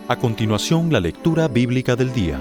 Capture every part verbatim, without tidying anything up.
A continuación, la lectura bíblica del día.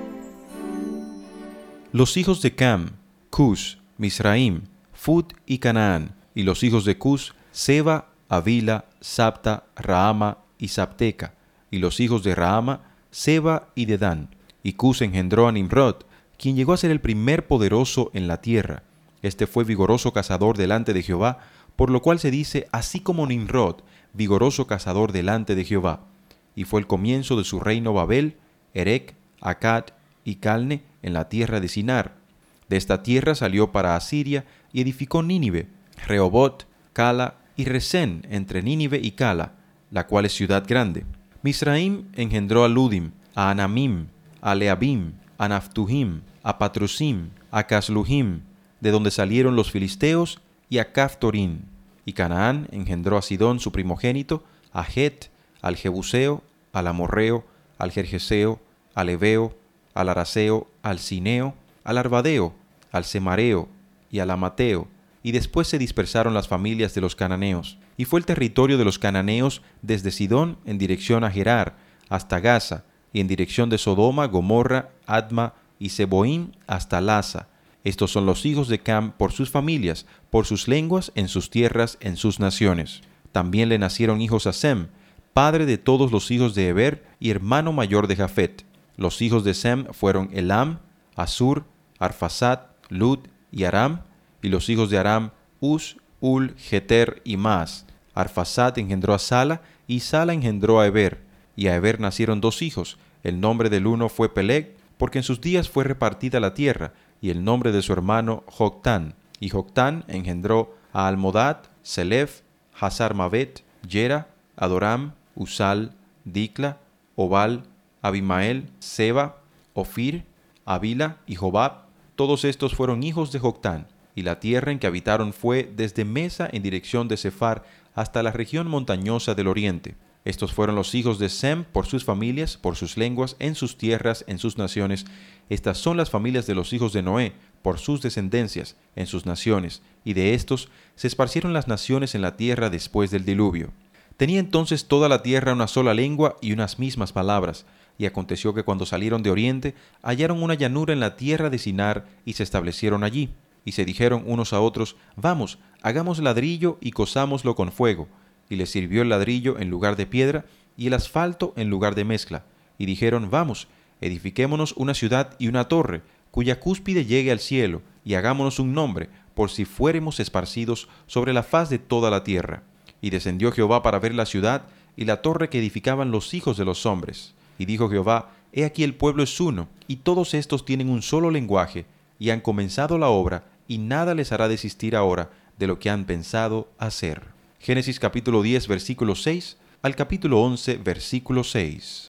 Los hijos de Cam, Cus, Misraim, Fut y Canaán, y los hijos de Cus, Seba, Avila, Sabta, Raama y Sabteca, y los hijos de Raama, Seba y Dedán. Y Cus engendró a Nimrod, quien llegó a ser el primer poderoso en la tierra. Este fue vigoroso cazador delante de Jehová, por lo cual se dice, así como Nimrod, vigoroso cazador delante de Jehová. Y fue el comienzo de su reino Babel, Erec, Accad y Calne en la tierra de Sinar. De esta tierra salió para Asiria y edificó Nínive, Rehobot, Cala y Resén entre Nínive y Cala, la cual es ciudad grande. Misraim engendró a Ludim, a Anamim, a Leabim, a Naphtuhim, a Patrusim, a Casluhim, de donde salieron los filisteos, y a Caphtorim. Y Canaán engendró a Sidón su primogénito, a Het, al Jebuseo, al Amorreo, al Gergeseo, al Heveo, al Araseo, al Cineo, al Arvadeo, al Semareo y al Amateo. Y después se dispersaron las familias de los cananeos. Y fue el territorio de los cananeos desde Sidón en dirección a Gerar hasta Gaza, y en dirección de Sodoma, Gomorra, Adma y Seboim hasta Lasa. Estos son los hijos de Cam por sus familias, por sus lenguas, en sus tierras, en sus naciones. También le nacieron hijos a Sem, padre de todos los hijos de Heber y hermano mayor de Jafet. Los hijos de Sem fueron Elam, Asur, Arphasad, Lud y Aram, y los hijos de Aram, Uz, Ul, Geter y Mas. Arphasad engendró a Sala, y Sala engendró a Heber, y a Heber nacieron dos hijos. El nombre del uno fue Peleg, porque en sus días fue repartida la tierra, y el nombre de su hermano Joctán. Y Joctán engendró a Almodad, Selef, Hazar-Mavet, Yera, Adoram, Usal, Dicla, Obal, Abimael, Seba, Ofir, Avila y Jobab. Todos estos fueron hijos de Joctán, y la tierra en que habitaron fue desde Mesa en dirección de Sefar hasta la región montañosa del oriente. Estos fueron los hijos de Sem por sus familias, por sus lenguas, en sus tierras, en sus naciones. Estas son las familias de los hijos de Noé, por sus descendencias, en sus naciones, y de estos se esparcieron las naciones en la tierra después del diluvio. Tenía entonces toda la tierra una sola lengua y unas mismas palabras. Y aconteció que cuando salieron de oriente, hallaron una llanura en la tierra de Sinar, y se establecieron allí. Y se dijeron unos a otros, vamos, hagamos ladrillo y cozámoslo con fuego. Y les sirvió el ladrillo en lugar de piedra, y el asfalto en lugar de mezcla. Y dijeron, vamos, edifiquémonos una ciudad y una torre, cuya cúspide llegue al cielo, y hagámonos un nombre, por si fuéremos esparcidos sobre la faz de toda la tierra. Y descendió Jehová para ver la ciudad y la torre que edificaban los hijos de los hombres. Y dijo Jehová, he aquí el pueblo es uno, y todos estos tienen un solo lenguaje, y han comenzado la obra, y nada les hará desistir ahora de lo que han pensado hacer. Génesis capítulo diez, versículo seis, al capítulo once, versículo seis.